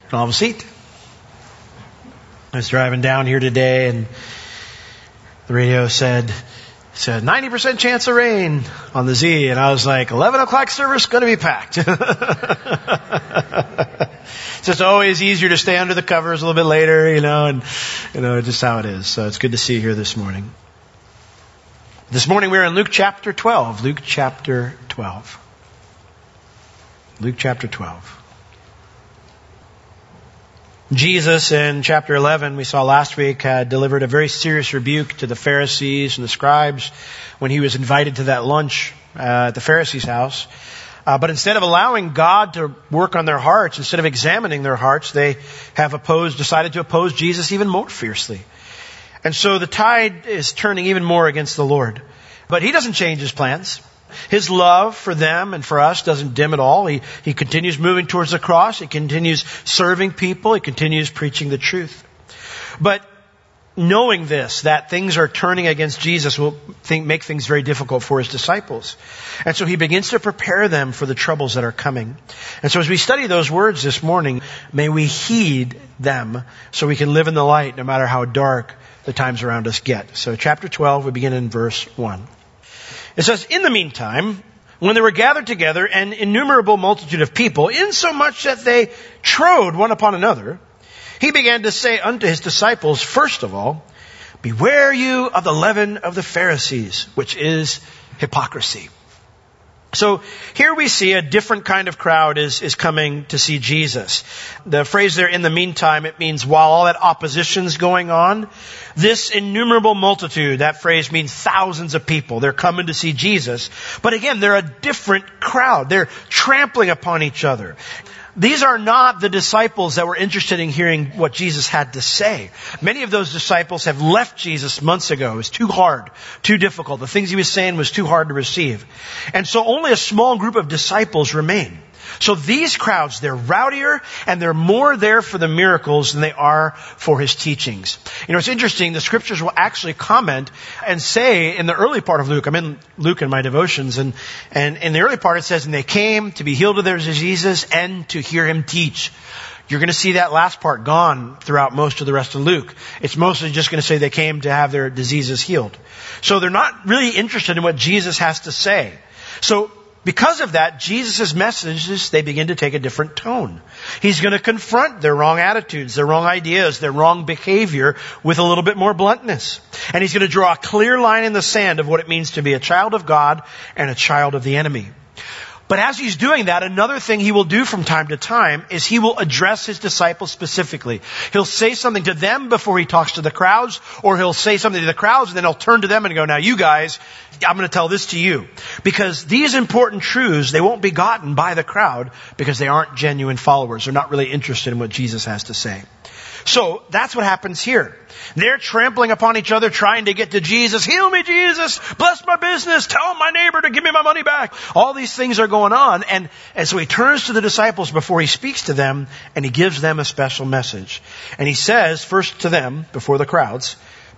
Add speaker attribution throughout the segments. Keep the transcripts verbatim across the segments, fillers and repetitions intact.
Speaker 1: I'll have a seat. I was driving down here today and the radio said, said ninety percent chance of rain on the Z. And I was like, eleven o'clock service going to be packed. It's just always easier to stay under the covers a little bit later, you know, and, you know, just how it is. So it's good to see you here this morning. This morning we're in Luke chapter twelve. Luke chapter twelve. Luke chapter twelve. Jesus in chapter eleven, we saw last week, had delivered a very serious rebuke to the Pharisees and the scribes when he was invited to that lunch uh, at the Pharisees' house. Uh, but instead of allowing God to work on their hearts, instead of examining their hearts, they have opposed, decided to oppose Jesus even more fiercely. And so the tide is turning even more against the Lord. But he doesn't change his plans. His love for them and for us doesn't dim at all. He, he continues moving towards the cross. He continues serving people. He continues preaching the truth. But knowing this, that things are turning against Jesus, will think, make things very difficult for his disciples. And so he begins to prepare them for the troubles that are coming. And so as we study those words this morning, may we heed them so we can live in the light no matter how dark the times around us get. So chapter twelve, we begin in verse one. It says, in the meantime, when they were gathered together, an innumerable multitude of people, insomuch that they trode one upon another, he began to say unto his disciples, first of all, beware you of the leaven of the Pharisees, which is hypocrisy. So here we see a different kind of crowd is, is coming to see Jesus. The phrase there, in the meantime, it means while all that opposition's going on, this innumerable multitude, that phrase means thousands of people. They're coming to see Jesus. But again, they're a different crowd. They're trampling upon each other. These are not the disciples that were interested in hearing what Jesus had to say. Many of those disciples have left Jesus months ago. It was too hard, too difficult. The things he was saying was too hard to receive. And so only a small group of disciples remain. So these crowds, they're rowdier and they're more there for the miracles than they are for his teachings. You know, it's interesting. The scriptures will actually comment and say in the early part of Luke, I'm in Luke in my devotions, and, and in the early part it says, and they came to be healed of their diseases and to hear him teach. You're going to see that last part gone throughout most of the rest of Luke. It's mostly just going to say they came to have their diseases healed. So they're not really interested in what Jesus has to say. So because of that, Jesus' messages, they begin to take a different tone. He's going to confront their wrong attitudes, their wrong ideas, their wrong behavior with a little bit more bluntness. And he's going to draw a clear line in the sand of what it means to be a child of God and a child of the enemy. But as he's doing that, another thing he will do from time to time is he will address his disciples specifically. He'll say something to them before he talks to the crowds, or he'll say something to the crowds and then he'll turn to them and go, now you guys, I'm going to tell this to you. Because these important truths, they won't be gotten by the crowd because they aren't genuine followers. They're not really interested in what Jesus has to say. So that's what happens here. They're trampling upon each other, trying to get to Jesus. Heal me, Jesus. Bless my business. Tell my neighbor to give me my money back. All these things are going on. And, and so he turns to the disciples before he speaks to them, and he gives them a special message. And he says, first to them, before the crowds,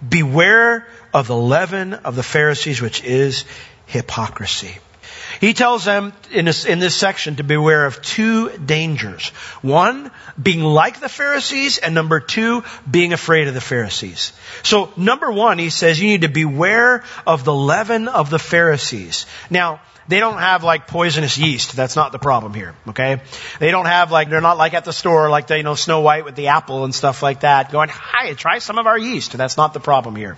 Speaker 1: beware of the leaven of the Pharisees, which is hypocrisy. He tells them in this, in this section to beware of two dangers. One, being like the Pharisees, and number two, being afraid of the Pharisees. So number one, he says you need to beware of the leaven of the Pharisees. Now, they don't have like poisonous yeast. That's not the problem here, okay? They don't have like, they're not like at the store like the, you know, Snow White with the apple and stuff like that going, hi, try some of our yeast. That's not the problem here.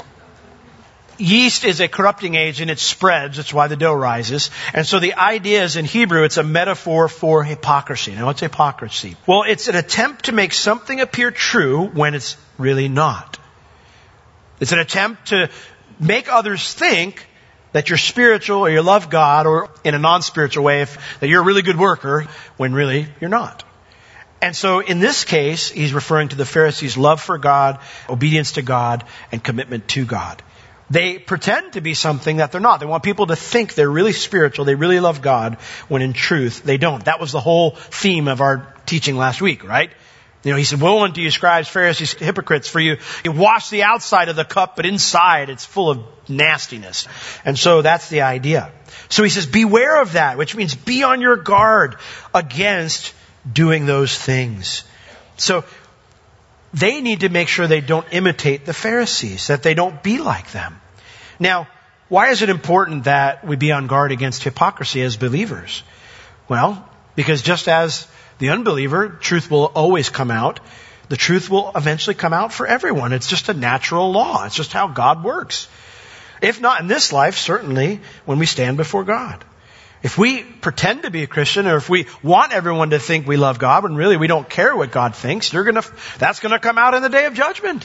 Speaker 1: Yeast is a corrupting agent. It spreads. That's why the dough rises. And so the idea is in Hebrew, it's a metaphor for hypocrisy. Now, what's hypocrisy? Well, it's an attempt to make something appear true when it's really not. It's an attempt to make others think that you're spiritual or you love God, or in a non-spiritual way, if, that you're a really good worker when really you're not. And so in this case, he's referring to the Pharisees' love for God, obedience to God, and commitment to God. They pretend to be something that they're not. They want people to think they're really spiritual, they really love God, when in truth they don't. That was the whole theme of our teaching last week, right? You know, he said, woe unto you, scribes, Pharisees, hypocrites, for you, you wash the outside of the cup, but inside it's full of nastiness. And so that's the idea. So he says, beware of that, which means be on your guard against doing those things. So they need to make sure they don't imitate the Pharisees, that they don't be like them. Now, why is it important that we be on guard against hypocrisy as believers? Well, because just as the unbeliever, truth will always come out. The truth will eventually come out for everyone. It's just a natural law. It's just how God works. If not in this life, certainly when we stand before God. If we pretend to be a Christian, or if we want everyone to think we love God, when really we don't care what God thinks, you're gonna, that's going to come out in the day of judgment.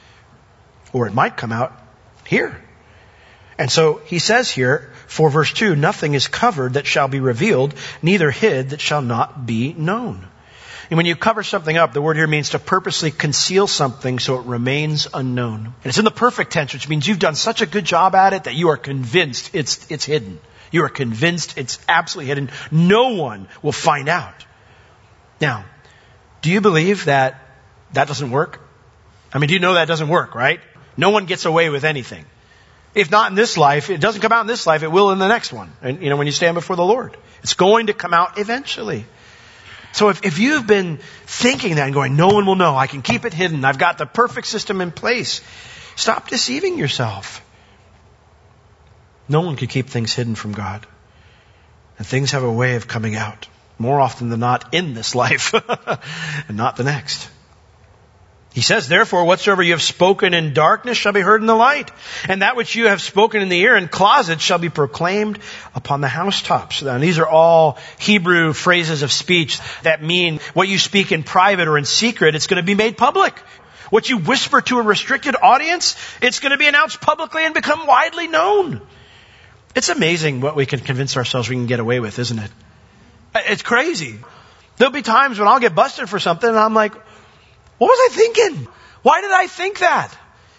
Speaker 1: Or it might come out here. And so he says here, for verse two, nothing is covered that shall be revealed, neither hid that shall not be known. And when you cover something up, the word here means to purposely conceal something so it remains unknown. And it's in the perfect tense, which means you've done such a good job at it that you are convinced it's, it's hidden. You are convinced it's absolutely hidden. No one will find out. Now, do you believe that that doesn't work? I mean, do you know that doesn't work, right? No one gets away with anything. If not in this life, it doesn't come out in this life, it will in the next one. And, you know, when you stand before the Lord, it's going to come out eventually. So if, if you've been thinking that and going, no one will know, I can keep it hidden, I've got the perfect system in place, stop deceiving yourself. No one can keep things hidden from God. And things have a way of coming out, more often than not in this life, and not the next. He says, therefore, whatsoever you have spoken in darkness shall be heard in the light. And that which you have spoken in the ear in closets shall be proclaimed upon the housetops. Now, these are all Hebrew phrases of speech that mean what you speak in private or in secret, it's going to be made public. What you whisper to a restricted audience, it's going to be announced publicly and become widely known. It's amazing what we can convince ourselves we can get away with, isn't it? It's crazy. There'll be times when I'll get busted for something and I'm like, what was I thinking? Why did I think that?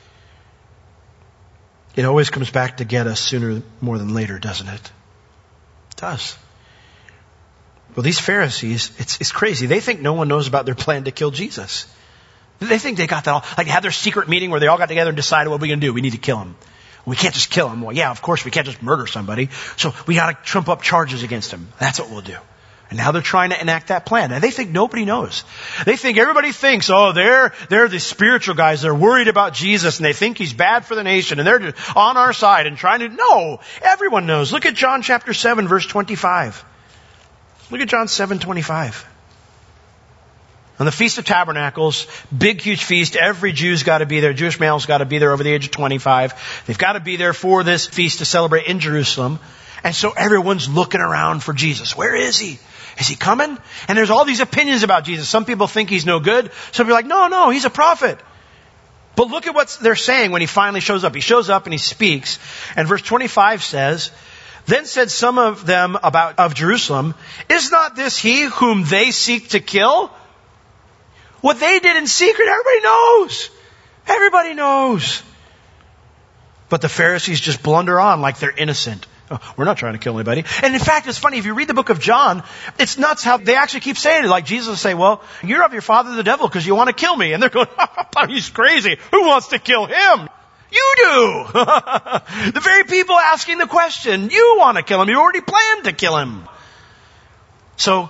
Speaker 1: It always comes back to get us sooner more than later, doesn't it? It does. Well, these Pharisees, it's, it's crazy. They think no one knows about their plan to kill Jesus. They think they got that all, like they had their secret meeting where they all got together and decided what we're going to do. We need to kill him. We can't just kill him. Well, yeah, of course we can't just murder somebody. So we got to trump up charges against him. That's what we'll do. And now they're trying to enact that plan. And they think nobody knows. They think everybody thinks, oh, they're, they're the spiritual guys. They're worried about Jesus and they think he's bad for the nation and they're on our side and trying to, no, everyone knows. Look at John chapter seven, verse twenty-five. Look at John seven, twenty-five. On the Feast of Tabernacles, big, huge feast. Every Jew's got to be there. Jewish male's got to be there over the age of twenty-five. They've got to be there for this feast to celebrate in Jerusalem. And so everyone's looking around for Jesus. Where is he? Is he coming? And there's all these opinions about Jesus. Some people think he's no good. Some people are like, no, no, he's a prophet. But look at what they're saying when he finally shows up. He shows up and he speaks. And verse twenty-five says, then said some of them about of Jerusalem, is not this he whom they seek to kill? What they did in secret, everybody knows. Everybody knows. But the Pharisees just blunder on like they're innocent. Oh, we're not trying to kill anybody. And in fact, it's funny, if you read the book of John, it's nuts how they actually keep saying it. Like Jesus will say, well, you're of your father the devil because you want to kill me. And they're going, he's crazy. Who wants to kill him? You do. The very people asking the question, you want to kill him. You already planned to kill him. So,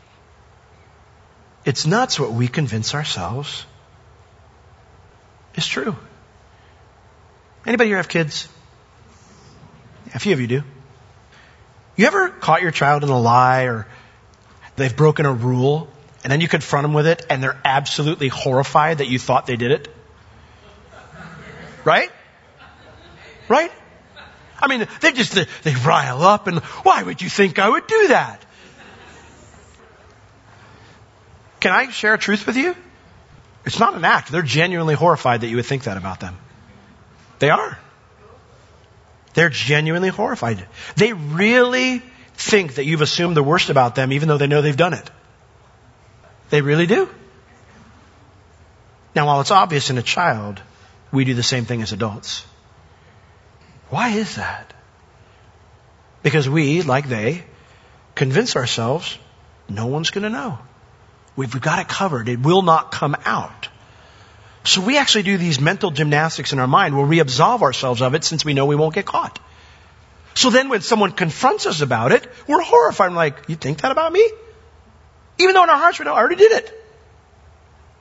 Speaker 1: it's nuts what we convince ourselves is true. Anybody here have kids? A few of you do. You ever caught your child in a lie or they've broken a rule and then you confront them with it and they're absolutely horrified that you thought they did it? Right? Right? I mean, they just, they, they rile up and why would you think I would do that? Can I share a truth with you? It's not an act. They're genuinely horrified that you would think that about them. They are. They're genuinely horrified. They really think that you've assumed the worst about them even though they know they've done it. They really do. Now, while it's obvious in a child, we do the same thing as adults. Why is that? Because we, like they, convince ourselves no one's going to know. We've got it covered. It will not come out. So we actually do these mental gymnastics in our mind where we absolve ourselves of it since we know we won't get caught. So then when someone confronts us about it, we're horrified. I'm like, you think that about me? Even though in our hearts we know I already did it.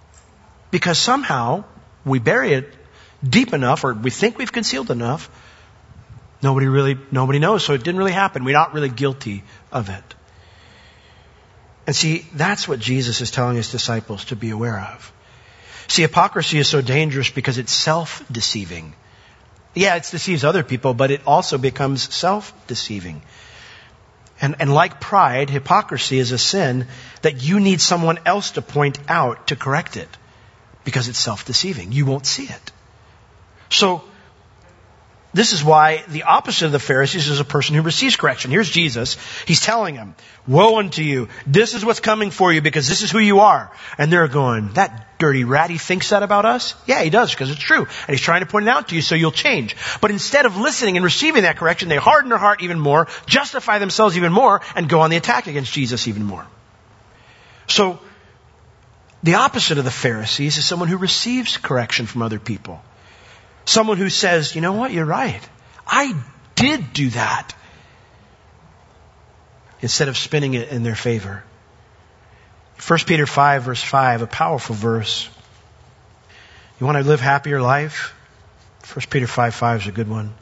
Speaker 1: because somehow we bury it deep enough, or we think we've concealed enough. Nobody really, nobody knows. So it didn't really happen. We're not really guilty of it. And see, that's what Jesus is telling his disciples to be aware of. See, hypocrisy is so dangerous because it's self-deceiving. Yeah, it deceives other people, but it also becomes self-deceiving. And, and like pride, hypocrisy is a sin that you need someone else to point out to correct it, because it's self-deceiving. You won't see it. So, this is why the opposite of the Pharisees is a person who receives correction. Here's Jesus. He's telling them, woe unto you. This is what's coming for you because this is who you are. And they're going, that dirty rat, he thinks that about us? Yeah, he does, because it's true. And he's trying to point it out to you so you'll change. But instead of listening and receiving that correction, they harden their heart even more, justify themselves even more, and go on the attack against Jesus even more. So, the opposite of the Pharisees is someone who receives correction from other people. Someone who says, you know what, you're right. I did do that. Instead of spinning it in their favor. First Peter five verse five, a powerful verse. You want to live happier life? First Peter five five is a good one.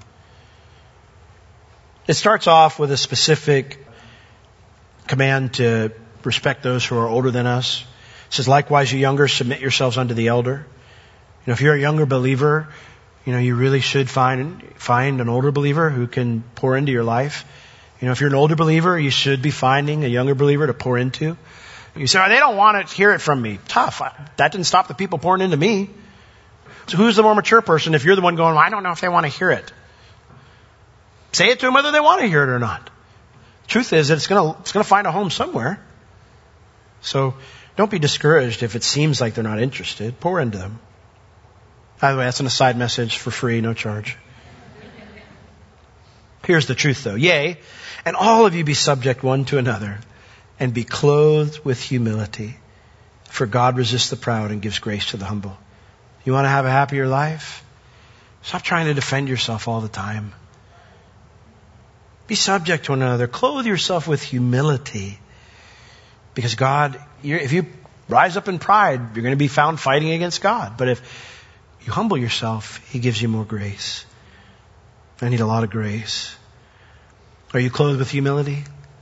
Speaker 1: It starts off with a specific command to respect those who are older than us. It says, likewise, you younger, submit yourselves unto the elder. You know, if you're a younger believer, you know, you really should find find an older believer who can pour into your life. You know, if you're an older believer, you should be finding a younger believer to pour into. You say, oh, they don't want to hear it from me. Tough. That didn't stop the people pouring into me. So who's the more mature person if you're the one going, well, I don't know if they want to hear it? Say it to them whether they want to hear it or not. Truth is that it's going to it's going to find a home somewhere. So don't be discouraged if it seems like they're not interested. Pour into them. By the way, that's an aside message for free, no charge. Here's the truth though. Yea, and all of you be subject one to another, and be clothed with humility. For God resists the proud and gives grace to the humble. You want to have a happier life? Stop trying to defend yourself all the time. Be subject to one another. Clothe yourself with humility. Because God, you're, if you rise up in pride, you're going to be found fighting against God. But if you humble yourself, He gives you more grace. I need a lot of grace. Are you clothed with humility?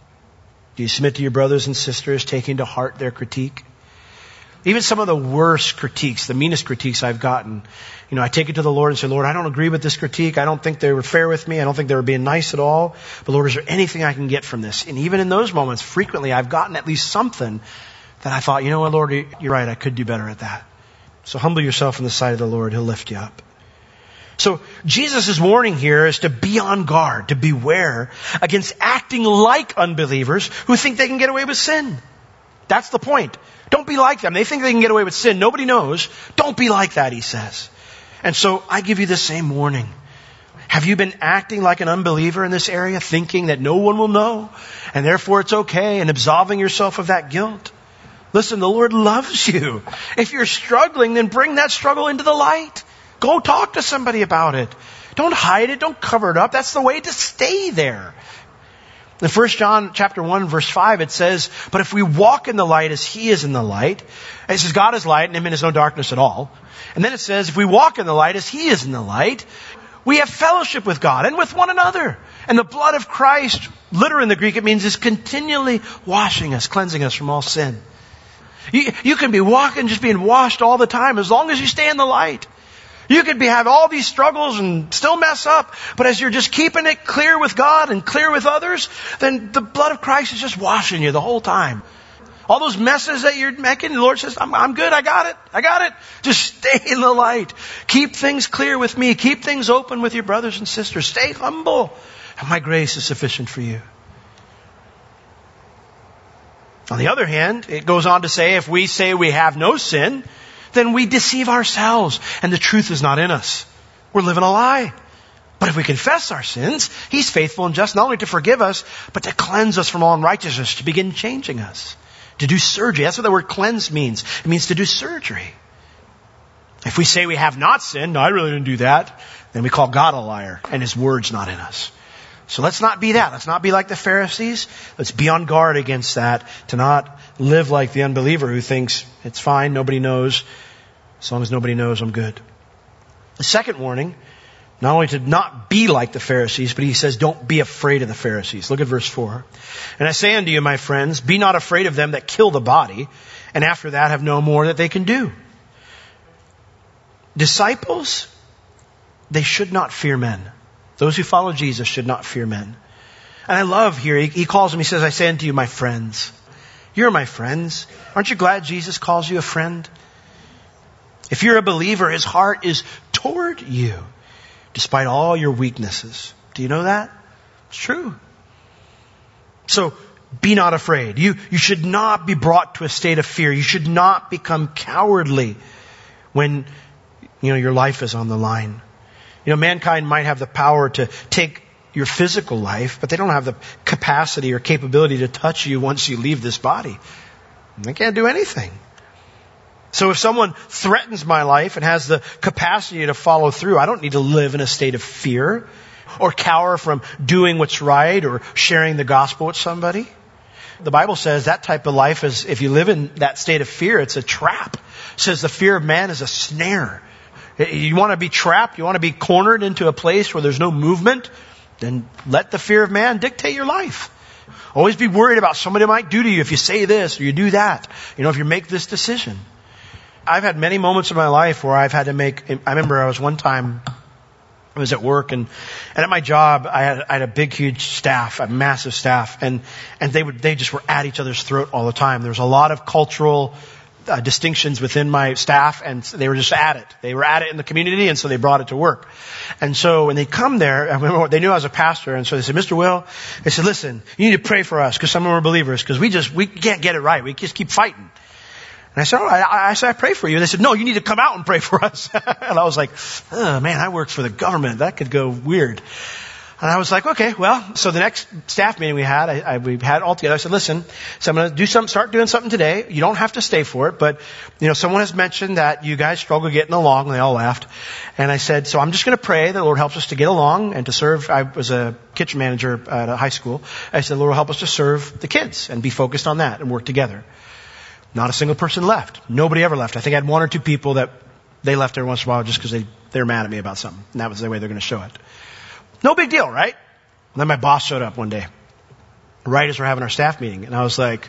Speaker 1: Do you submit to your brothers and sisters, taking to heart their critique? Even some of the worst critiques, the meanest critiques I've gotten, you know, I take it to the Lord and say, Lord, I don't agree with this critique. I don't think they were fair with me. I don't think they were being nice at all. But Lord, is there anything I can get from this? And even in those moments, frequently I've gotten at least something that I thought, you know what, Lord, you're right. I could do better at that. So humble yourself in the sight of the Lord. He'll lift you up. So Jesus' warning here is to be on guard, to beware against acting like unbelievers who think they can get away with sin. That's the point. Don't be like them. They think they can get away with sin. Nobody knows. Don't be like that, he says. And so I give you the same warning. Have you been acting like an unbeliever in this area, thinking that no one will know, and therefore it's okay, and absolving yourself of that guilt? Listen, the Lord loves you. If you're struggling, then bring that struggle into the light. Go talk to somebody about it. Don't hide it. Don't cover it up. That's the way to stay there. In First John chapter one, verse five, it says, but if we walk in the light as He is in the light, it says God is light and in Him is no darkness at all. And then it says, if we walk in the light as He is in the light, we have fellowship with God and with one another. And the blood of Christ, literally in the Greek, it means is continually washing us, cleansing us from all sin. You, you can be walking, just being washed all the time as long as you stay in the light. You could be have all these struggles and still mess up, but as you're just keeping it clear with God and clear with others, then the blood of Christ is just washing you the whole time. All those messes that you're making, the Lord says, I'm, I'm good, I got it, I got it. Just stay in the light. Keep things clear with me. Keep things open with your brothers and sisters. Stay humble, and my grace is sufficient for you. On the other hand, it goes on to say, if we say we have no sin, then we deceive ourselves and the truth is not in us. We're living a lie. But if we confess our sins, He's faithful and just not only to forgive us, but to cleanse us from all unrighteousness, to begin changing us, to do surgery. That's what the word cleanse means. It means to do surgery. If we say we have not sinned, no, I really didn't do that, then we call God a liar and His word's not in us. So let's not be that. Let's not be like the Pharisees. Let's be on guard against that, to not live like the unbeliever who thinks it's fine, nobody knows. As long as nobody knows, I'm good. The second warning, not only to not be like the Pharisees, but he says, don't be afraid of the Pharisees. Look at verse four. And I say unto you, my friends, be not afraid of them that kill the body, and after that have no more that they can do. Disciples, they should not fear men. Those who follow Jesus should not fear men. And I love here, he, he calls them, he says, I say unto you, my friends. You're my friends. Aren't you glad Jesus calls you a friend? If you're a believer, his heart is toward you, despite all your weaknesses. Do you know that? It's true. So, be not afraid. You, you should not be brought to a state of fear. You should not become cowardly when, you know, your life is on the line. You know, mankind might have the power to take your physical life, but they don't have the capacity or capability to touch you once you leave this body. They can't do anything. So if someone threatens my life and has the capacity to follow through, I don't need to live in a state of fear or cower from doing what's right or sharing the gospel with somebody. The Bible says that type of life is, if you live in that state of fear, it's a trap. It says the fear of man is a snare. You want to be trapped, you want to be cornered into a place where there's no movement, then let the fear of man dictate your life. Always be worried about somebody might do to you if you say this or you do that. You know, if you make this decision. I've had many moments in my life where I've had to make, I remember I was one time, I was at work and, and at my job, I had, I had a big, huge staff, a massive staff, and, and they would, they just were at each other's throat all the time. There was a lot of cultural uh, distinctions within my staff, and they were just at it. They were at it in the community, and so they brought it to work. And so when they come there, I remember they knew I was a pastor, and so they said, Mister Will, they said, listen, you need to pray for us, because some of them are believers, because we just, we can't get it right. We just keep fighting. And I said, all right, I, I said, I pray for you. And they said, no, you need to come out and pray for us. And I was like, oh man, I work for the government. That could go weird. And I was like, okay, well, so the next staff meeting we had, I, I, we had all together. I said, listen, so I'm going to do some, start doing something today. You don't have to stay for it, but, you know, someone has mentioned that you guys struggle getting along, and they all laughed. And I said, so I'm just going to pray that the Lord helps us to get along and to serve. I was a kitchen manager at a high school. I said, the Lord will help us to serve the kids and be focused on that and work together. Not a single person left. Nobody ever left. I think I had one or two people that they left every once in a while just because they, they were mad at me about something. And that was the way they're going to show it. No big deal, right? And then my boss showed up one day, right as we're having our staff meeting. And I was like,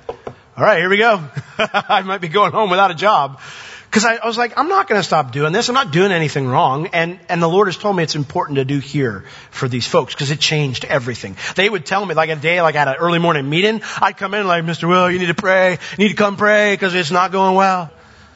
Speaker 1: all right, here we go. I might be going home without a job. Because I, I was like, I'm not going to stop doing this. I'm not doing anything wrong. And, and the Lord has told me it's important to do here for these folks because it changed everything. They would tell me, like a day, like at an early morning meeting, I'd come in like, Mister Will, you need to pray. You need to come pray because it's not going well.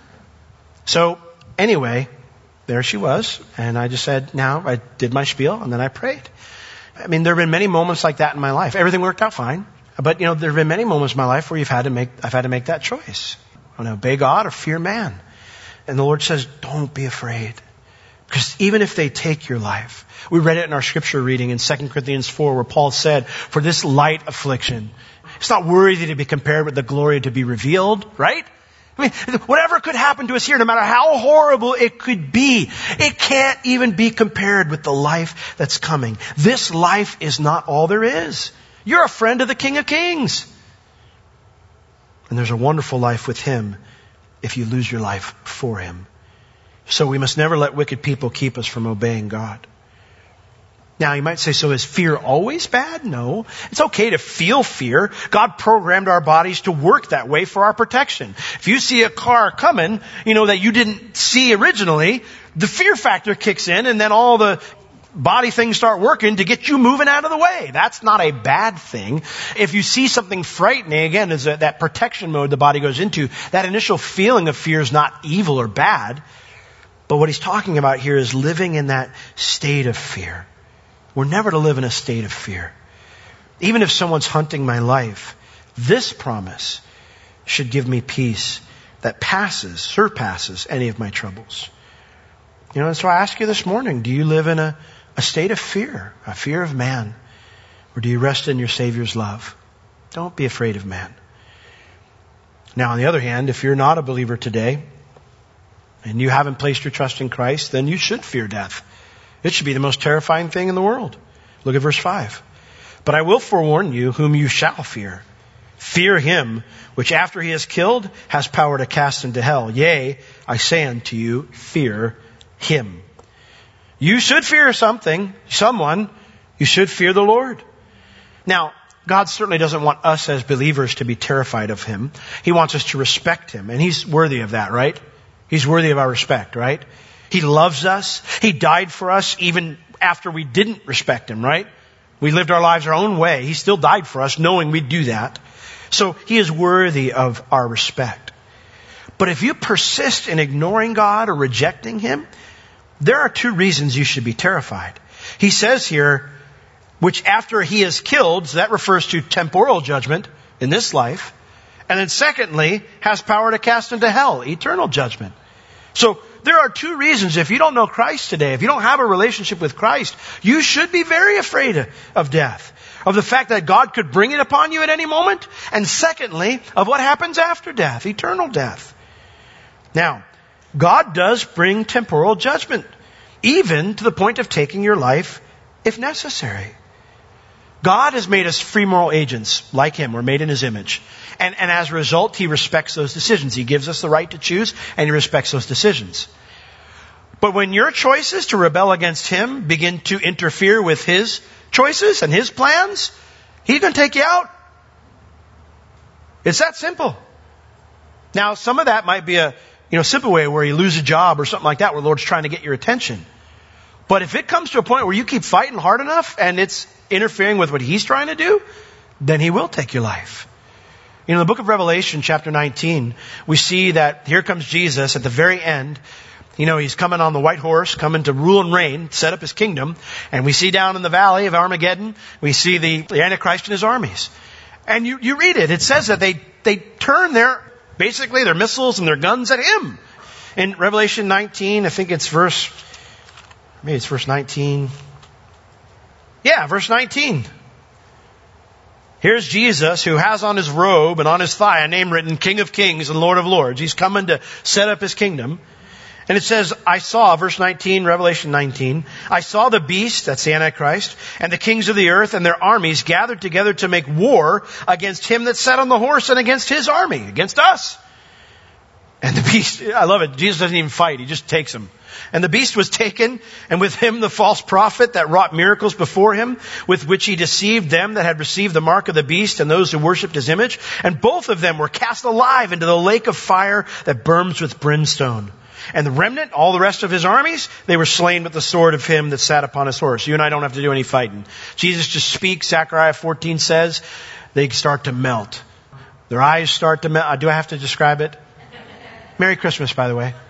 Speaker 1: So anyway, there she was. And I just said, now I did my spiel and then I prayed. I mean, there have been many moments like that in my life. Everything worked out fine. But, you know, there have been many moments in my life where you've had to make, I've had to make that choice. I want to obey God or fear man. And the Lord says, don't be afraid. Because even if they take your life, we read it in our scripture reading in Second Corinthians four where Paul said, for this light affliction, it's not worthy to be compared with the glory to be revealed, right? I mean, whatever could happen to us here, no matter how horrible it could be, it can't even be compared with the life that's coming. This life is not all there is. You're a friend of the King of Kings. And there's a wonderful life with Him if you lose your life for Him. So we must never let wicked people keep us from obeying God. Now you might say, so is fear always bad? No. It's okay to feel fear. God programmed our bodies to work that way for our protection. If you see a car coming, you know, that you didn't see originally, the fear factor kicks in and then all the body things start working to get you moving out of the way. That's not a bad thing. If you see something frightening, again, is that, that protection mode the body goes into. That initial feeling of fear is not evil or bad. But what he's talking about here is living in that state of fear. We're never to live in a state of fear. Even if someone's hunting my life, this promise should give me peace that passes, surpasses any of my troubles. You know, and so I ask you this morning, do you live in a A state of fear, a fear of man? Or do you rest in your Savior's love? Don't be afraid of man. Now, on the other hand, if you're not a believer today, and you haven't placed your trust in Christ, then you should fear death. It should be the most terrifying thing in the world. Look at verse five. But I will forewarn you whom you shall fear. Fear him, which after he is killed has power to cast into hell. Yea, I say unto you, fear him. You should fear something, someone. You should fear the Lord. Now, God certainly doesn't want us as believers to be terrified of him. He wants us to respect him, and he's worthy of that, right? He's worthy of our respect, right? He loves us. He died for us even after we didn't respect him, right? We lived our lives our own way. He still died for us, knowing we'd do that. So he is worthy of our respect. But if you persist in ignoring God or rejecting him, there are two reasons you should be terrified. He says here, which after he is killed, so that refers to temporal judgment in this life. And then secondly, has power to cast into hell, eternal judgment. So there are two reasons. If you don't know Christ today, if you don't have a relationship with Christ, you should be very afraid of death. Of the fact that God could bring it upon you at any moment. And secondly, of what happens after death, eternal death. Now, God does bring temporal judgment, even to the point of taking your life if necessary. God has made us free moral agents like him. We're made in his image. And, and as a result, he respects those decisions. He gives us the right to choose, and he respects those decisions. But when your choices to rebel against him begin to interfere with his choices and his plans, he's going to take you out. It's that simple. Now, some of that might be a you know simple way where you lose a job or something like that, where the Lord's trying to get your attention. But if it comes to a point where you keep fighting hard enough and it's interfering with what he's trying to do, then he will take your life. You know, in the book of Revelation, chapter nineteen, we see that here comes Jesus at the very end. You know, he's coming on the white horse, coming to rule and reign, set up his kingdom. And we see down in the valley of Armageddon, we see the, the Antichrist and his armies. And you, you read it. It says that they, they turn their, basically their missiles and their guns at him. In Revelation nineteen, I think it's verse, maybe it's verse nineteen. Yeah, verse nineteen. Here's Jesus, who has on his robe and on his thigh a name written, King of Kings and Lord of Lords. He's coming to set up his kingdom. And it says, I saw, verse nineteen, Revelation nineteen, I saw the beast, that's the Antichrist, and the kings of the earth and their armies gathered together to make war against him that sat on the horse and against his army, against us. And the beast, I love it, Jesus doesn't even fight, he just takes him. And the beast was taken, and with him the false prophet that wrought miracles before him, with which he deceived them that had received the mark of the beast and those who worshipped his image. And both of them were cast alive into the lake of fire that burns with brimstone. And the remnant, all the rest of his armies, they were slain with the sword of him that sat upon his horse. You and I don't have to do any fighting. Jesus just speaks. Zechariah fourteen says they start to melt. Their eyes start to melt. Do I have to describe it? Merry Christmas, by the way.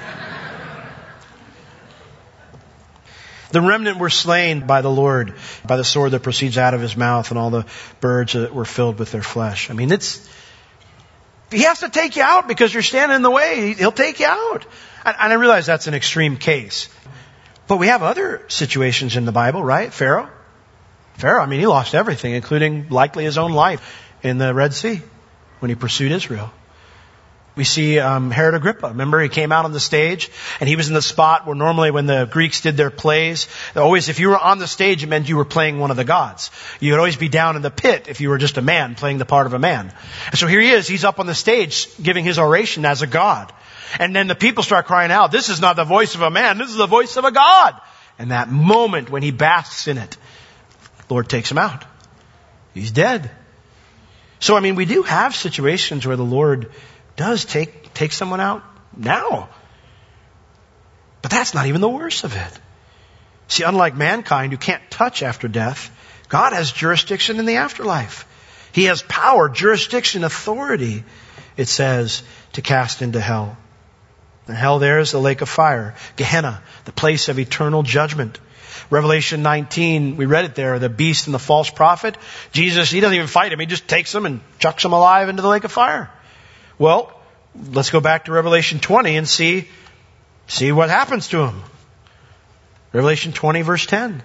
Speaker 1: The remnant were slain by the Lord, by the sword that proceeds out of his mouth, and all the birds that were filled with their flesh. I mean, it's, he has to take you out because you're standing in the way. He'll take you out. And, and I realize that's an extreme case. But we have other situations in the Bible, right? Pharaoh. Pharaoh, I mean, he lost everything, including likely his own life in the Red Sea when he pursued Israel. We see um, Herod Agrippa. Remember, he came out on the stage, and he was in the spot where normally when the Greeks did their plays, always if you were on the stage, it meant you were playing one of the gods. You would always be down in the pit if you were just a man playing the part of a man. And so here he is. He's up on the stage giving his oration as a god. And then the people start crying out, this is not the voice of a man. This is the voice of a god. And that moment when he basks in it, the Lord takes him out. He's dead. So, I mean, we do have situations where the Lord does take take someone out now. But that's not even the worst of it. See, unlike mankind who can't touch after death, God has jurisdiction in the afterlife. He has power, jurisdiction, authority, it says, to cast into hell. And hell there is the lake of fire, Gehenna, the place of eternal judgment. Revelation nineteen, we read it there, the beast and the false prophet. Jesus, he doesn't even fight him. He just takes them and chucks them alive into the lake of fire. Well, let's go back to Revelation twenty and see, see what happens to him. Revelation twenty, verse ten.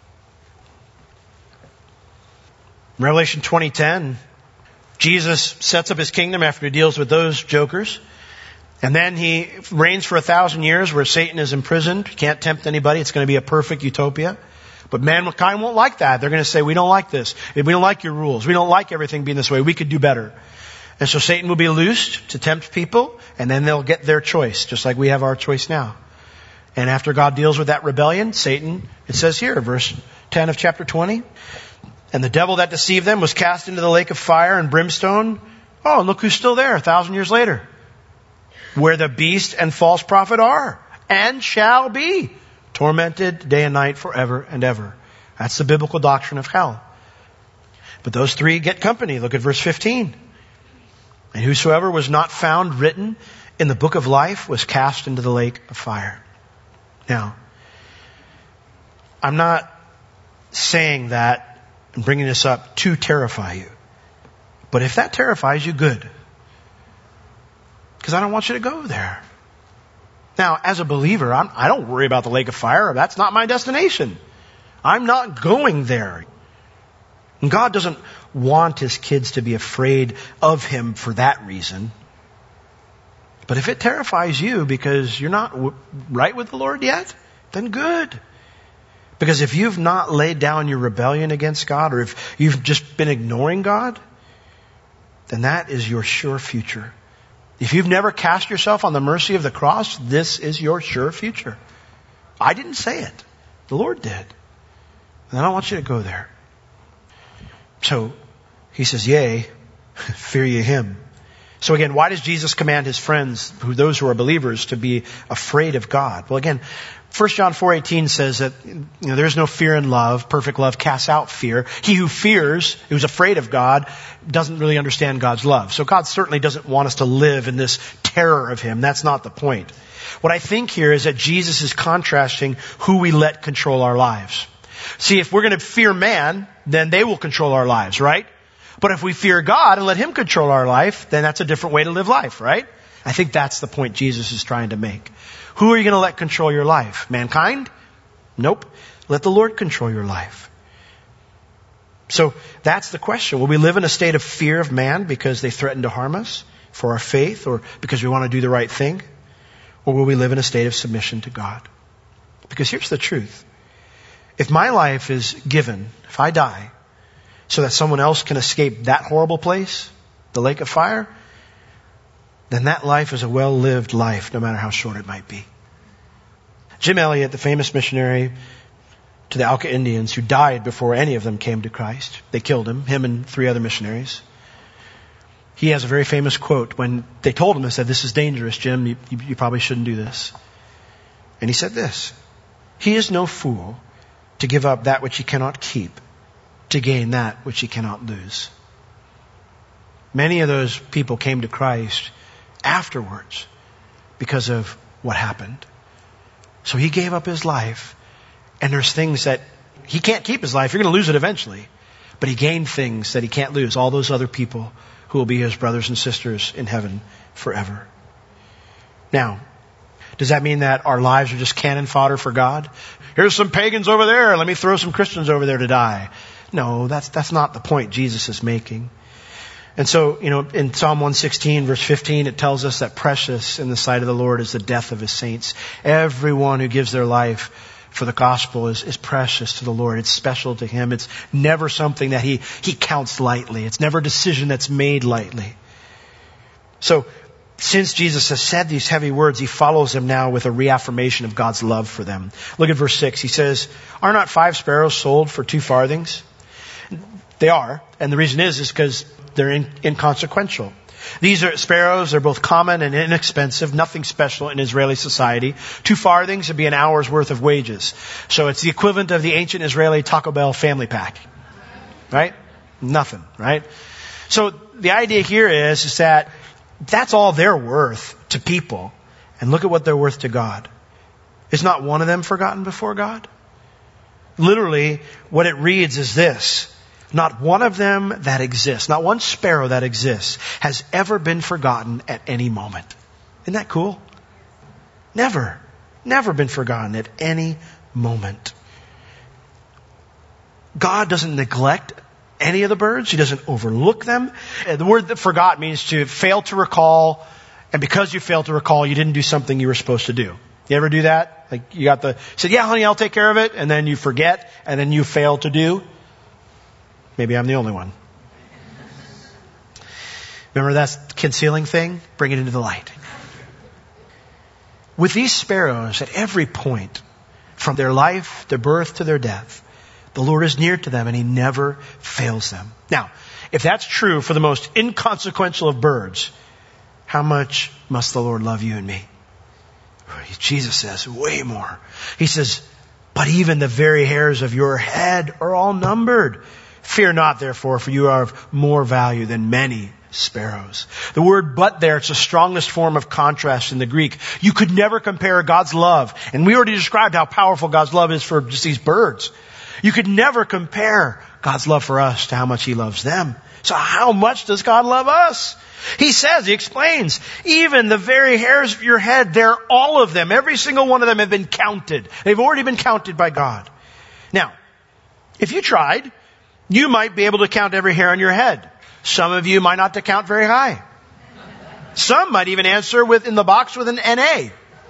Speaker 1: Revelation twenty ten, Jesus sets up his kingdom after he deals with those jokers. And then he reigns for a thousand years where Satan is imprisoned. He can't tempt anybody. It's going to be a perfect utopia. But mankind won't like that. They're going to say, we don't like this. We don't like your rules. We don't like everything being this way. We could do better. And so Satan will be loosed to tempt people, and then they'll get their choice, just like we have our choice now. And after God deals with that rebellion, Satan, it says here, verse ten of chapter twenty, and the devil that deceived them was cast into the lake of fire and brimstone. Oh, and look who's still there a thousand years later. Where the beast and false prophet are, and shall be tormented day and night forever and ever. That's the biblical doctrine of hell. But those three get company. Look at verse fifteen. And whosoever was not found written in the book of life was cast into the lake of fire. Now, I'm not saying that and bringing this up to terrify you. But if that terrifies you, good. Because I don't want you to go there. Now, as a believer, I'm, I don't worry about the lake of fire. That's not my destination. I'm not going there. And God doesn't want His kids to be afraid of Him for that reason. But if it terrifies you because you're not w- right with the Lord yet, then good. Because if you've not laid down your rebellion against God, or if you've just been ignoring God, then that is your sure future. If you've never cast yourself on the mercy of the cross, this is your sure future. I didn't say it. The Lord did. And I don't want you to go there. So, He says, yea, fear ye Him. So again, why does Jesus command His friends, who those who are believers, to be afraid of God? Well, again, First John four eighteen says that, you know, there is no fear in love. Perfect love casts out fear. He who fears, who's afraid of God, doesn't really understand God's love. So God certainly doesn't want us to live in this terror of Him. That's not the point. What I think here is that Jesus is contrasting who we let control our lives. See, if we're going to fear man, then they will control our lives, right? But if we fear God and let Him control our life, then that's a different way to live life, right? I think that's the point Jesus is trying to make. Who are you going to let control your life? Mankind? Nope. Let the Lord control your life. So that's the question. Will we live in a state of fear of man because they threaten to harm us for our faith, or because we want to do the right thing? Or will we live in a state of submission to God? Because here's the truth. If my life is given, if I die, so that someone else can escape that horrible place, the lake of fire, then that life is a well-lived life, no matter how short it might be. Jim Elliot, the famous missionary to the Auca Indians, who died before any of them came to Christ. They killed him, him and three other missionaries. He has a very famous quote. When they told him, they said, "This is dangerous, Jim. You, you, you probably shouldn't do this." And he said this: "He is no fool to give up that which he cannot keep, to gain that which he cannot lose." Many of those people came to Christ afterwards because of what happened. So he gave up his life, and there's things that he can't keep his life. You're going to lose it eventually. But he gained things that he can't lose. All those other people who will be his brothers and sisters in heaven forever. Now, does that mean that our lives are just cannon fodder for God? Here's some pagans over there. Let me throw some Christians over there to die. No, that's, that's not the point Jesus is making. And so, you know, in Psalm one sixteen, verse fifteen, it tells us that precious in the sight of the Lord is the death of His saints. Everyone who gives their life for the gospel is, is precious to the Lord. It's special to Him. It's never something that He, He counts lightly. It's never a decision that's made lightly. So, since Jesus has said these heavy words, He follows them now with a reaffirmation of God's love for them. Look at verse six. He says, "Are not five sparrows sold for two farthings?" They are. And the reason is, is because they're in, inconsequential. These are sparrows. They're both common and inexpensive. Nothing special in Israeli society. Two farthings would be an hour's worth of wages. So it's the equivalent of the ancient Israeli Taco Bell family pack. Right? Nothing. Right? So the idea here is, is that that's all they're worth to people. And look at what they're worth to God. Is not one of them forgotten before God? Literally, what it reads is this: not one of them that exists, not one sparrow that exists, has ever been forgotten at any moment. Isn't that cool? Never. Never been forgotten at any moment. God doesn't neglect any of the birds. He doesn't overlook them. The word that forgot means to fail to recall, and because you failed to recall, you didn't do something you were supposed to do. You ever do that? Like you got the, said, yeah, honey, I'll take care of it. And then you forget and then you fail to do. Maybe I'm the only one. Remember that concealing thing? Bring it into the light. With these sparrows, at every point, from their life, their birth to their death, the Lord is near to them and He never fails them. Now, if that's true for the most inconsequential of birds, how much must the Lord love you and me? Jesus says, way more. He says, but even the very hairs of your head are all numbered. Fear not, therefore, for you are of more value than many sparrows. The word but there, it's the strongest form of contrast in the Greek. You could never compare God's love. And we already described how powerful God's love is for just these birds. You could never compare God's love for us to how much He loves them. So how much does God love us? He says, He explains, even the very hairs of your head, they're all of them. Every single one of them have been counted. They've already been counted by God. Now, if you tried, you might be able to count every hair on your head. Some of you might not count very high. Some might even answer with in the box with an N A.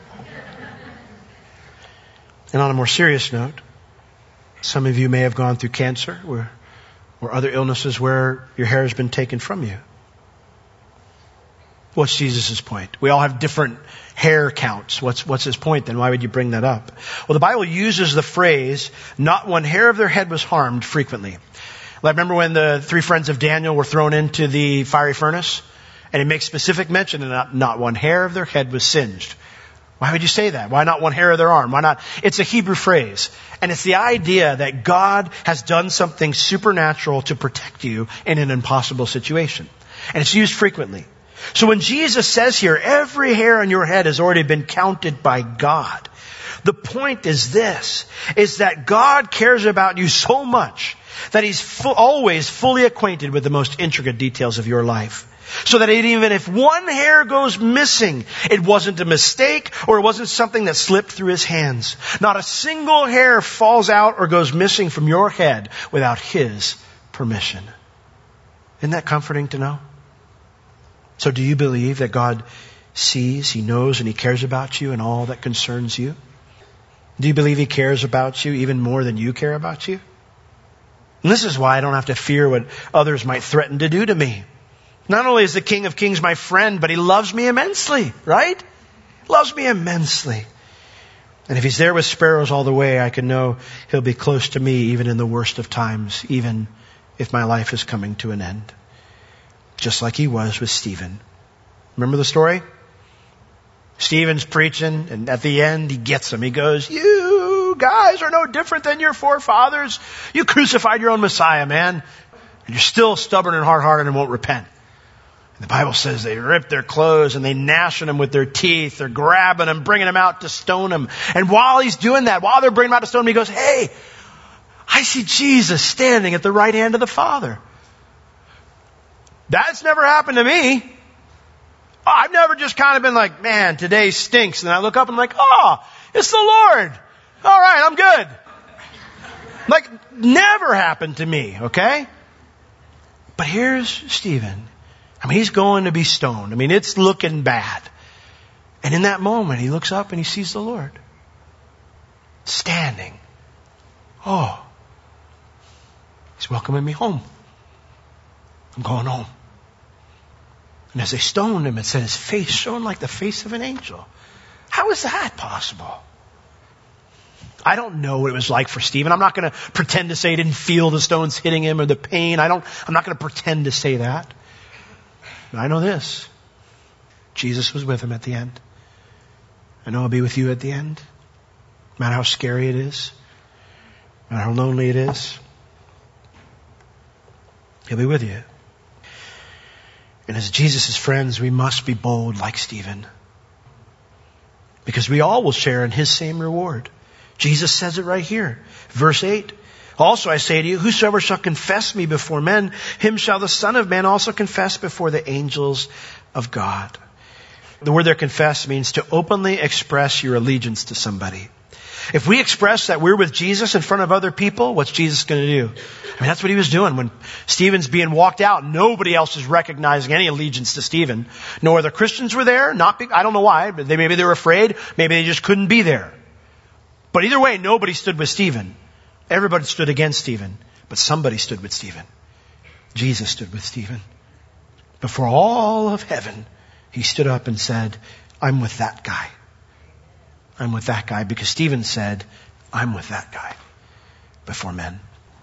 Speaker 1: And on a more serious note, some of you may have gone through cancer or, or other illnesses where your hair has been taken from you. What's Jesus' point? We all have different hair counts. What's, what's His point then? Why would you bring that up? Well, the Bible uses the phrase, not one hair of their head was harmed, frequently. Well, I remember when the three friends of Daniel were thrown into the fiery furnace, and it makes specific mention that not, not one hair of their head was singed. Why would you say that? Why not one hair of their arm? Why not? It's a Hebrew phrase. And it's the idea that God has done something supernatural to protect you in an impossible situation. And it's used frequently. So when Jesus says here, every hair on your head has already been counted by God, the point is this, is that God cares about you so much that He's fu- always fully acquainted with the most intricate details of your life. So that even if one hair goes missing, it wasn't a mistake or it wasn't something that slipped through His hands. Not a single hair falls out or goes missing from your head without His permission. Isn't that comforting to know? So do you believe that God sees, He knows, and He cares about you and all that concerns you? Do you believe He cares about you even more than you care about you? And this is why I don't have to fear what others might threaten to do to me. Not only is the King of Kings my friend, but He loves me immensely, right? Loves me immensely. And if He's there with sparrows all the way, I can know He'll be close to me even in the worst of times, even if my life is coming to an end. Just like He was with Stephen. Remember the story? Stephen's preaching, and at the end, he gets him. He goes, you guys are no different than your forefathers. You crucified your own Messiah, man. And you're still stubborn and hard-hearted and won't repent. And the Bible says they rip their clothes and they gnash at him with their teeth. They're grabbing him, bringing him out to stone him. And while he's doing that, while they're bringing him out to stone him, he goes, hey, I see Jesus standing at the right hand of the Father. That's never happened to me. Oh, I've never just kind of been like, man, today stinks. And I look up and I'm like, oh, it's the Lord. All right, I'm good. Like, never happened to me, okay? But here's Stephen. I mean, he's going to be stoned. I mean, it's looking bad. And in that moment, he looks up and he sees the Lord standing. Oh, He's welcoming me home. I'm going home. And as they stoned him, it said his face shone like the face of an angel. How is that possible? I don't know what it was like for Stephen. I'm not going to pretend to say he didn't feel the stones hitting him or the pain. I don't, I'm not going to pretend to say that. But I know this. Jesus was with him at the end. I know I'll be with you at the end. No matter how scary it is. No matter how lonely it is. He'll be with you. And as Jesus' friends, we must be bold like Stephen. Because we all will share in His same reward. Jesus says it right here. Verse eight. Also I say to you, whosoever shall confess me before men, him shall the Son of Man also confess before the angels of God. The word there, confess, means to openly express your allegiance to somebody. If we express that we're with Jesus in front of other people, what's Jesus going to do? I mean, that's what he was doing when Stephen's being walked out. Nobody else is recognizing any allegiance to Stephen. No other Christians were there. Not, be, I don't know why, but they, maybe they were afraid. Maybe they just couldn't be there. But either way, nobody stood with Stephen. Everybody stood against Stephen. But somebody stood with Stephen. Jesus stood with Stephen. Before all of heaven, he stood up and said, I'm with that guy. I'm with that guy, because Stephen said, I'm with that guy before men.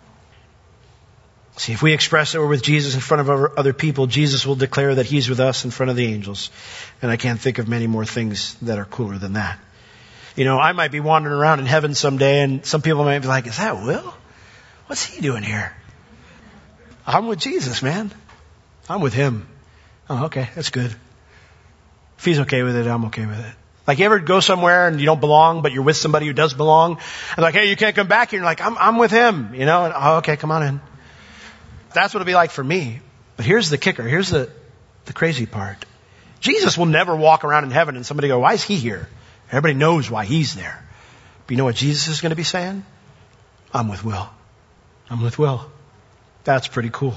Speaker 1: See, if we express that we're with Jesus in front of other people, Jesus will declare that he's with us in front of the angels. And I can't think of many more things that are cooler than that. You know, I might be wandering around in heaven someday, and some people might be like, is that Will? What's he doing here? I'm with Jesus, man. I'm with him. Oh, okay, that's good. If he's okay with it, I'm okay with it. Like, you ever go somewhere and you don't belong, but you're with somebody who does belong? And like, hey, you can't come back here. And you're like, I'm, I'm with him, you know? And, oh, okay, come on in. That's what it'll be like for me. But here's the kicker. Here's the, the crazy part. Jesus will never walk around in heaven and somebody go, why is he here? Everybody knows why he's there. But you know what Jesus is going to be saying? I'm with Will. I'm with Will. That's pretty cool.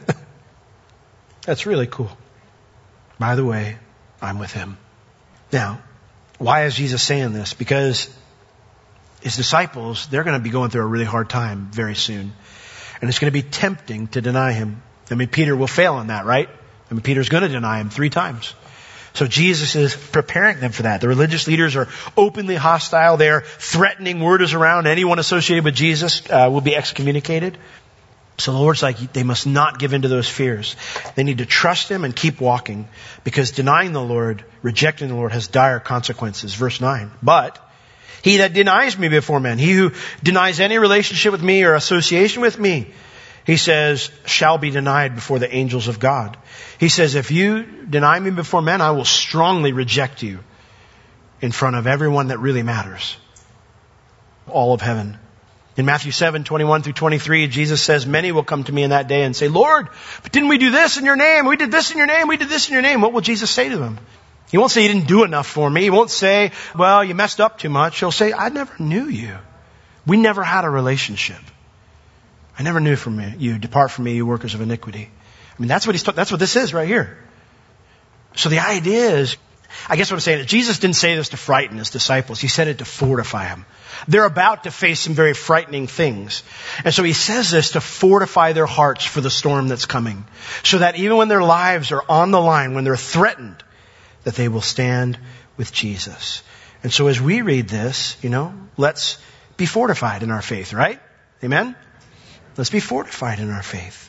Speaker 1: That's really cool. By the way, I'm with him. Now, why is Jesus saying this? Because his disciples, they're going to be going through a really hard time very soon. And it's going to be tempting to deny him. I mean, Peter will fail on that, right? I mean, Peter's going to deny him three times. So Jesus is preparing them for that. The religious leaders are openly hostile. They're threatening. Word is around. Anyone associated with Jesus uh, will be excommunicated. So the Lord's like, they must not give in to those fears. They need to trust him and keep walking, because denying the Lord, rejecting the Lord, has dire consequences. Verse nine. But he that denies me before men, he who denies any relationship with me or association with me, he says, shall be denied before the angels of God. He says, if you deny me before men, I will strongly reject you in front of everyone that really matters. All of heaven. In Matthew seven, twenty-one through twenty-three, Jesus says, many will come to me in that day and say, Lord, but didn't we do this in your name? We did this in your name. We did this in your name. What will Jesus say to them? He won't say you didn't do enough for me. He won't say, well, you messed up too much. He'll say, I never knew you. We never had a relationship. I never knew from you. Depart from me, you workers of iniquity. I mean, that's what he's, that's what this is right here. So the idea is, I guess what I'm saying is, Jesus didn't say this to frighten his disciples. He said it to fortify them. They're about to face some very frightening things. And so he says this to fortify their hearts for the storm that's coming. So that even when their lives are on the line, when they're threatened, that they will stand with Jesus. And so as we read this, you know, let's be fortified in our faith, right? Amen? Let's be fortified in our faith.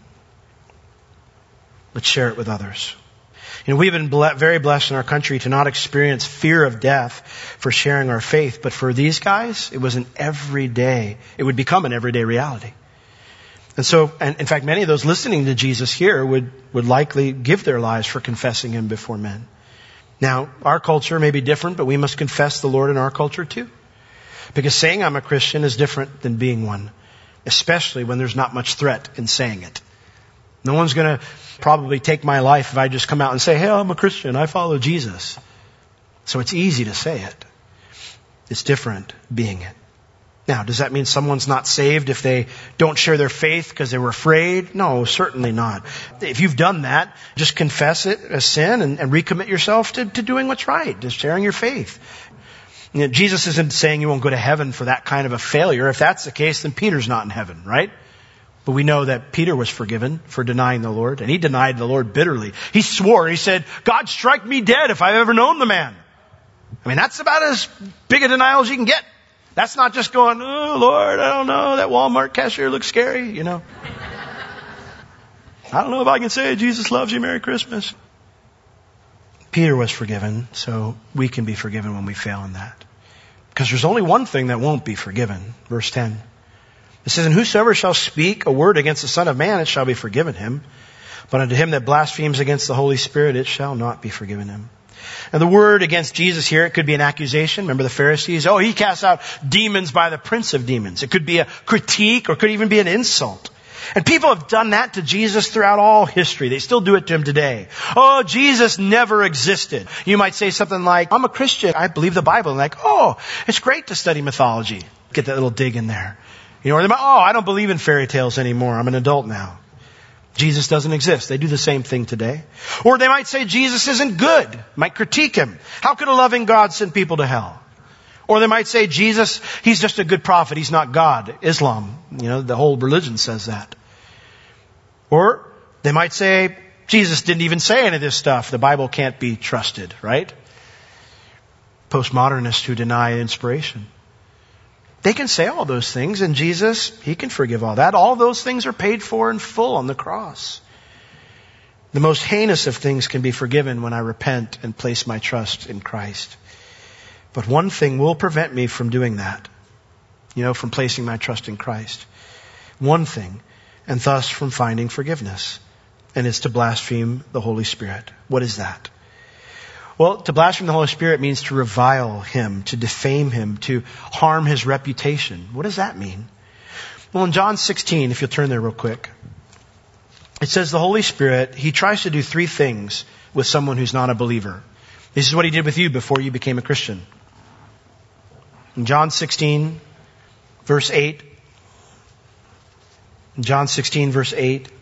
Speaker 1: Let's share it with others. You know, we've been ble- very blessed in our country to not experience fear of death for sharing our faith. But for these guys, it was an everyday, it would become an everyday reality. And so, and in fact, many of those listening to Jesus here would, would likely give their lives for confessing him before men. Now, our culture may be different, but we must confess the Lord in our culture too. Because saying I'm a Christian is different than being one. Especially when there's not much threat in saying it. No one's going to probably take my life if I just come out and say, hey, I'm a Christian. I follow Jesus. So it's easy to say it. It's different being it. Now, does that mean someone's not saved if they don't share their faith because they were afraid? No, certainly not. If you've done that, just confess it as sin and, and recommit yourself to, to doing what's right, to sharing your faith. You know, Jesus isn't saying you won't go to heaven for that kind of a failure. If that's the case, then Peter's not in heaven, right? But we know that Peter was forgiven for denying the Lord, and he denied the Lord bitterly. He swore, he said, God, strike me dead if I've ever known the man. I mean, that's about as big a denial as you can get. That's not just going, oh, Lord, I don't know, that Walmart cashier looks scary, you know. I don't know if I can say Jesus loves you, Merry Christmas. Peter was forgiven, so we can be forgiven when we fail in that. Because there's only one thing that won't be forgiven. Verse ten. It says, and whosoever shall speak a word against the Son of Man, it shall be forgiven him. But unto him that blasphemes against the Holy Spirit, it shall not be forgiven him. And the word against Jesus here, it could be an accusation. Remember the Pharisees? Oh, he casts out demons by the prince of demons. It could be a critique or it could even be an insult. And people have done that to Jesus throughout all history. They still do it to him today. Oh, Jesus never existed. You might say something like, I'm a Christian. I believe the Bible. And like, oh, it's great to study mythology. Get that little dig in there. You know, or they might, oh, I don't believe in fairy tales anymore. I'm an adult now. Jesus doesn't exist. They do the same thing today. Or they might say Jesus isn't good. Might critique him. How could a loving God send people to hell? Or they might say Jesus, he's just a good prophet. He's not God. Islam, you know, the whole religion says that. Or they might say Jesus didn't even say any of this stuff. The Bible can't be trusted, right? Postmodernists who deny inspiration. They can say all those things, and Jesus, he can forgive all that. All those things are paid for in full on the cross. The most heinous of things can be forgiven when I repent and place my trust in Christ. But one thing will prevent me from doing that. You know, from placing my trust in Christ. One thing, and thus from finding forgiveness. And it's to blaspheme the Holy Spirit. What is that? Well, to blaspheme the Holy Spirit means to revile him, to defame him, to harm his reputation. What does that mean? Well, in John sixteen, if you'll turn there real quick, it says the Holy Spirit, he tries to do three things with someone who's not a believer. This is what he did with you before you became a Christian. In John sixteen, verse eight, in John sixteen, verse eight,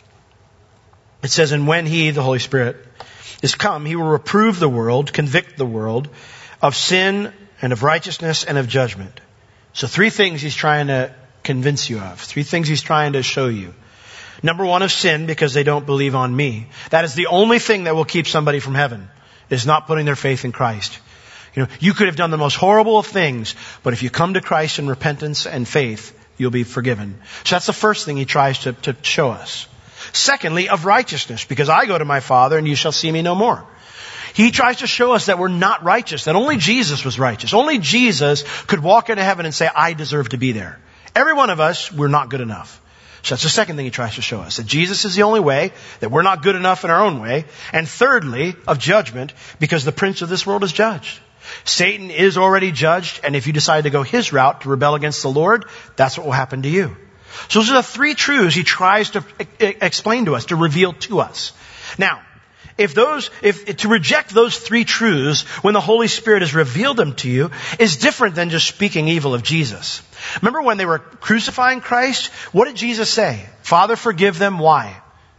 Speaker 1: it says, and when he, the Holy Spirit, is come, he will reprove the world, convict the world of sin and of righteousness and of judgment. So three things he's trying to convince you of. Three things he's trying to show you. Number one, of sin, because they don't believe on me. That is the only thing that will keep somebody from heaven, is not putting their faith in Christ. You know, you could have done the most horrible of things, but if you come to Christ in repentance and faith, you'll be forgiven. So that's the first thing he tries to, to show us. Secondly, of righteousness, because I go to my Father and you shall see me no more. He tries to show us that we're not righteous, that only Jesus was righteous. Only Jesus could walk into heaven and say, I deserve to be there. Every one of us, we're not good enough. So that's the second thing he tries to show us, that Jesus is the only way, that we're not good enough in our own way. And thirdly, of judgment, because the prince of this world is judged. Satan is already judged, and if you decide to go his route, to rebel against the Lord, that's what will happen to you. So those are the three truths he tries to explain to us, to reveal to us. Now, if those, if to reject those three truths when the Holy Spirit has revealed them to you is different than just speaking evil of Jesus. Remember when they were crucifying Christ? What did Jesus say? Father, forgive them. Why?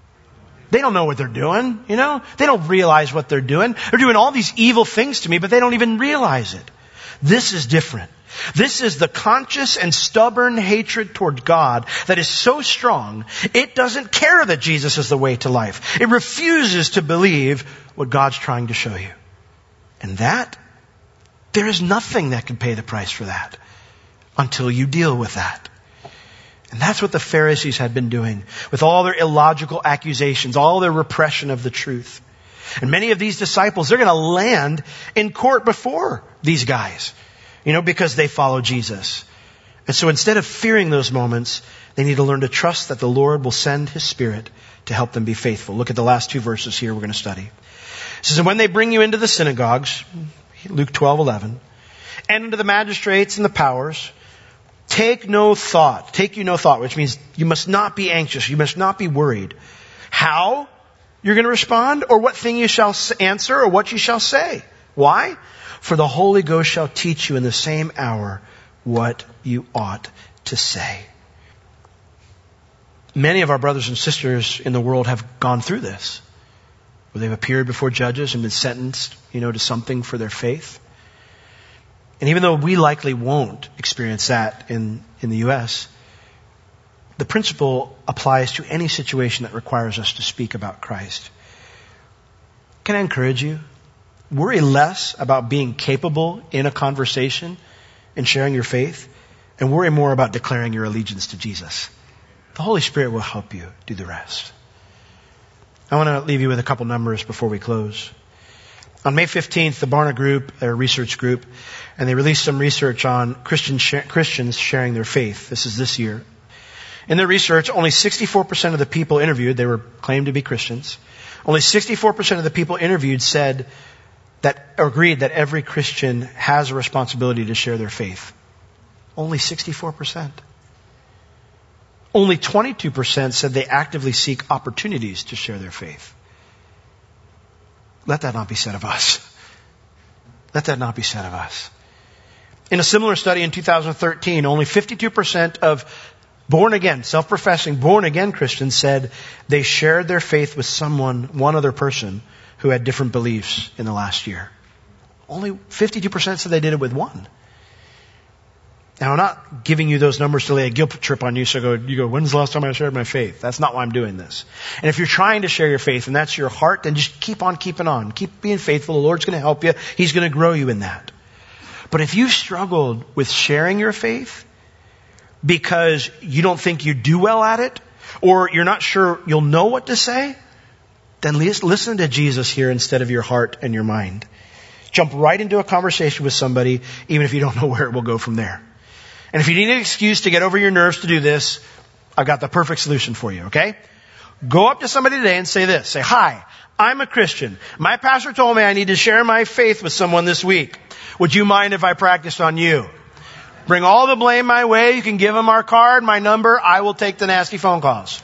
Speaker 1: They don't know what they're doing, you know? They don't realize what they're doing. They're doing all these evil things to me, but they don't even realize it. This is different. This is the conscious and stubborn hatred toward God that is so strong, it doesn't care that Jesus is the way to life. It refuses to believe what God's trying to show you. And that, there is nothing that can pay the price for that until you deal with that. And that's what the Pharisees had been doing with all their illogical accusations, all their repression of the truth. And many of these disciples, they're going to land in court before these guys. You know, because they follow Jesus. And so instead of fearing those moments, they need to learn to trust that the Lord will send His Spirit to help them be faithful. Look at the last two verses here we're going to study. It says, and when they bring you into the synagogues, Luke twelve eleven, and into the magistrates and the powers, take no thought. Take you no thought, which means you must not be anxious. You must not be worried. How you're going to respond, or what thing you shall answer, or what you shall say. Why? For the Holy Ghost shall teach you in the same hour what you ought to say. Many of our brothers and sisters in the world have gone through this, where they've appeared before judges and been sentenced, you know, to something for their faith. And even though we likely won't experience that in, in the U S, the principle applies to any situation that requires us to speak about Christ. Can I encourage you? Worry less about being capable in a conversation and sharing your faith, and worry more about declaring your allegiance to Jesus. The Holy Spirit will help you do the rest. I want to leave you with a couple numbers before we close. On May fifteenth, the Barna Group, their research group, and they released some research on Christian sh- Christians sharing their faith. This is this year. In their research, only sixty-four percent of the people interviewed, they were claimed to be Christians, only sixty-four percent of the people interviewed said that agreed that every Christian has a responsibility to share their faith. Only sixty-four percent. Only twenty-two percent said they actively seek opportunities to share their faith. Let that not be said of us. Let that not be said of us. In a similar study in two thousand thirteen, only fifty-two percent of born-again, self-professing born-again Christians said they shared their faith with someone, one other person, who had different beliefs in the last year. Only fifty-two percent said they did it with one. Now, I'm not giving you those numbers to lay a guilt trip on you, so go, you go, when's the last time I shared my faith? That's not why I'm doing this. And if you're trying to share your faith and that's your heart, then just keep on keeping on. Keep being faithful. The Lord's going to help you. He's going to grow you in that. But if you've struggled with sharing your faith because you don't think you do well at it, or you're not sure you'll know what to say, then listen to Jesus here instead of your heart and your mind. Jump right into a conversation with somebody, even if you don't know where it will go from there. And if you need an excuse to get over your nerves to do this, I've got the perfect solution for you, okay? Go up to somebody today and say this. Say, hi, I'm a Christian. My pastor told me I need to share my faith with someone this week. Would you mind if I practiced on you? Bring all the blame my way. You can give them our card, my number. I will take the nasty phone calls.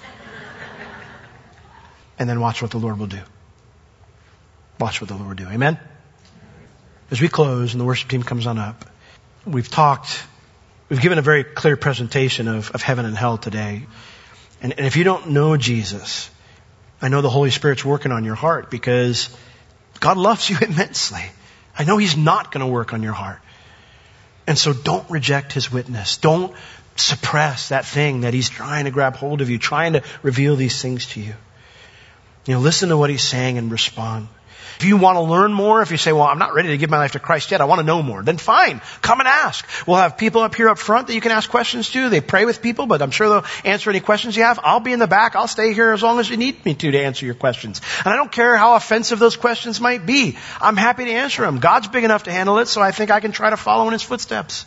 Speaker 1: And then watch what the Lord will do. Watch what the Lord will do. Amen? As we close and the worship team comes on up, we've talked, we've given a very clear presentation of, of heaven and hell today. And, and if you don't know Jesus, I know the Holy Spirit's working on your heart because God loves you immensely. I know He's not going to work on your heart. And so don't reject His witness. Don't suppress that thing that He's trying to grab hold of you, trying to reveal these things to you. You know, listen to what He's saying and respond. If you want to learn more, if you say, well, I'm not ready to give my life to Christ yet, I want to know more, then fine, come and ask. We'll have people up here up front that you can ask questions to. They pray with people, but I'm sure they'll answer any questions you have. I'll be in the back. I'll stay here as long as you need me to to answer your questions. And I don't care how offensive those questions might be. I'm happy to answer them. God's big enough to handle it, so I think I can try to follow in His footsteps.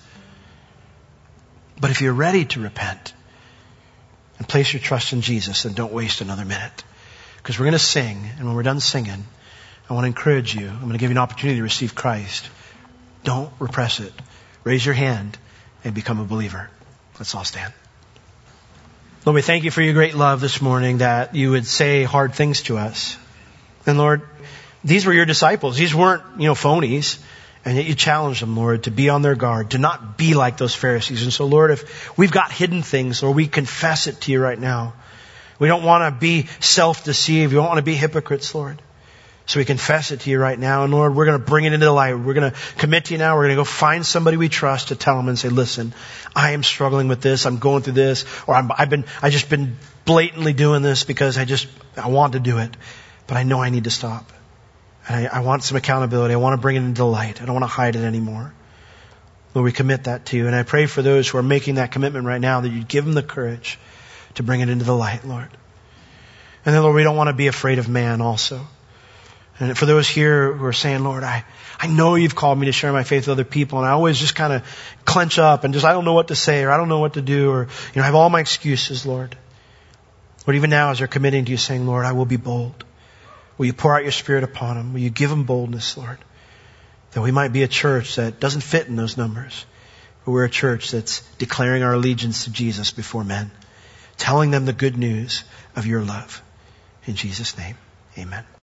Speaker 1: But if you're ready to repent and place your trust in Jesus, then don't waste another minute. Because we're going to sing, and when we're done singing, I want to encourage you. I'm going to give you an opportunity to receive Christ. Don't repress it. Raise your hand and become a believer. Let's all stand. Lord, we thank you for your great love this morning, that you would say hard things to us. And Lord, these were your disciples. These weren't, you know, phonies. And yet you challenged them, Lord, to be on their guard, to not be like those Pharisees. And so, Lord, if we've got hidden things, Lord, we confess it to you right now. We don't want to be self-deceived. We don't want to be hypocrites, Lord. So we confess it to you right now. And Lord, we're going to bring it into the light. We're going to commit to you now. We're going to go find somebody we trust to tell them and say, listen, I am struggling with this. I'm going through this. Or I'm, I've been, I just been blatantly doing this because I just, I want to do it. But I know I need to stop. And I, I want some accountability. I want to bring it into the light. I don't want to hide it anymore. Lord, we commit that to you. And I pray for those who are making that commitment right now that you'd give them the courage to bring it into the light, Lord. And then, Lord, we don't want to be afraid of man also. And for those here who are saying, Lord, I, I know you've called me to share my faith with other people, and I always just kind of clench up and just, I don't know what to say, or I don't know what to do, or, you know, I have all my excuses, Lord. But even now, as they're committing to you, saying, Lord, I will be bold. Will you pour out your Spirit upon them? Will you give them boldness, Lord? That we might be a church that doesn't fit in those numbers, but we're a church that's declaring our allegiance to Jesus before men, telling them the good news of your love. In Jesus' name, amen.